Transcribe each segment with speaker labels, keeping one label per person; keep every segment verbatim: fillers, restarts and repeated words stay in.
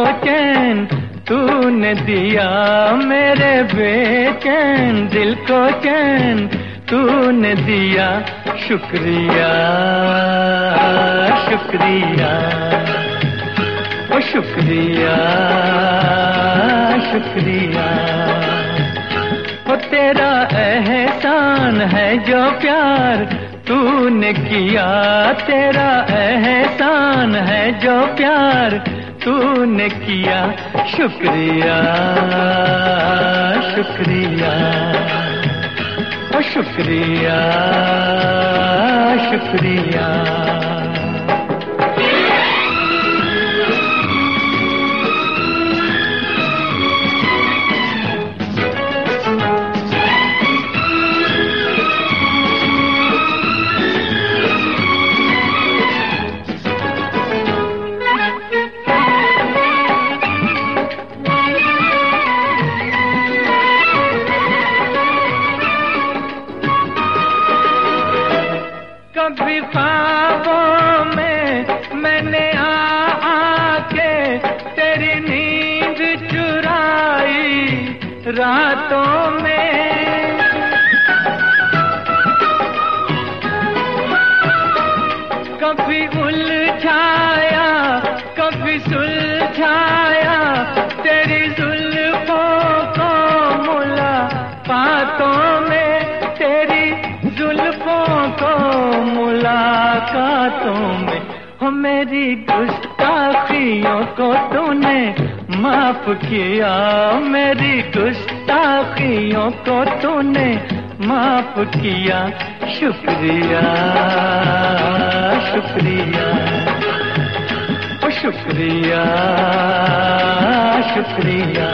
Speaker 1: चैन तूने दिया, मेरे बेचैन दिल को चैन तूने दिया। शुक्रिया शुक्रिया ओ शुक्रिया शुक्रिया। ओ तेरा एहसान है जो प्यार तूने किया, तेरा एहसान है जो प्यार तूने किया। शुक्रिया शुक्रिया ओ शुक्रिया शुक्रिया। कभी ख्वाबों में मैंने आ आके तेरी नींद चुराई रातों में। कभी उलझाया कभी सुलझाया तेरी जुल्फों को मुलाकातों में, तेरी जुल्फों को मुलाकातों में। हो मेरी गुस्ताखियों को तूने माफ किया, मेरी गुस्ताखियों को तूने माफ किया। शुक्रिया शुक्रिया ओ शुक्रिया शुक्रिया।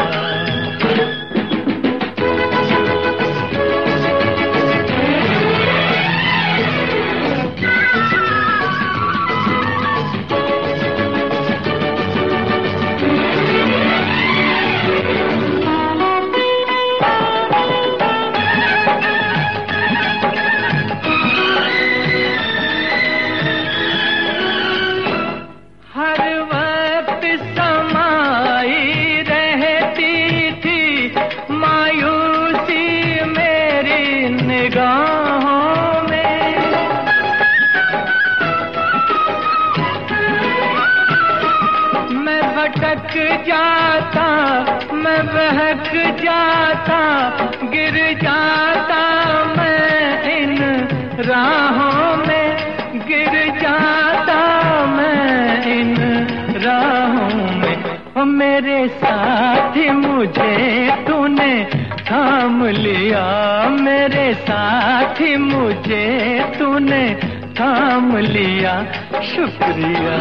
Speaker 1: भटक जाता मैं बहक जाता, गिर जाता मैं इन राहों में, गिर जाता मैं इन राहों में। ओ मेरे साथी मुझे तूने थाम लिया, मेरे साथी मुझे तूने थाम लिया। शुक्रिया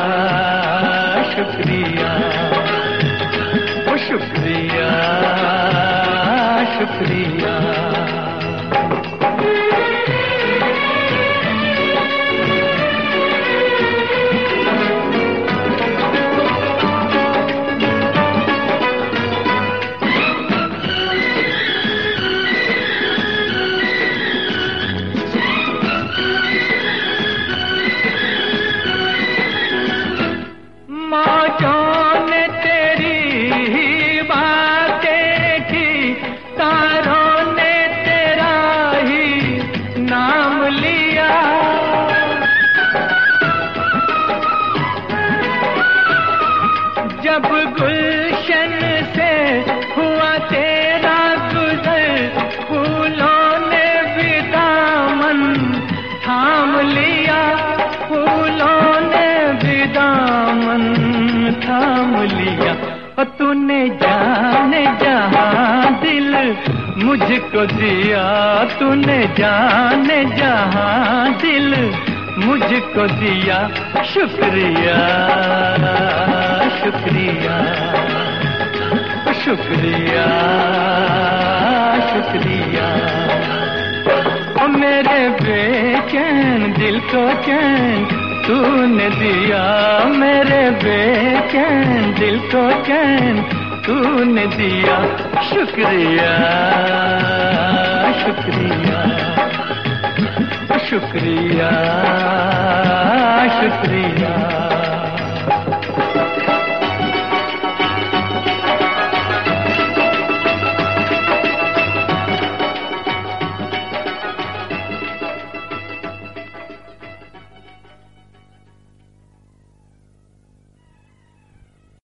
Speaker 1: शुक्रिया ओ शुक्रिया शुक्रिया। मौजों ने तेरी बातें की, तारों ने तेरा ही नाम लिया। जब गुलशन से हुआ तेरा गुजर, फूलों ने भी दामन थाम लिया, फूलों ने भी दामन थाम लिया। और तूने जाने जहां दिल मुझको दिया, तूने जाने जहां दिल मुझको दिया। शुक्रिया शुक्रिया शुक्रिया शुक्रिया। ओ मेरे बेचैन दिल को चैन तूने दिया, मेरे बेचैन दिल को चैन तूने दिया। शुक्रिया शुक्रिया शुक्रिया शुक्रिया।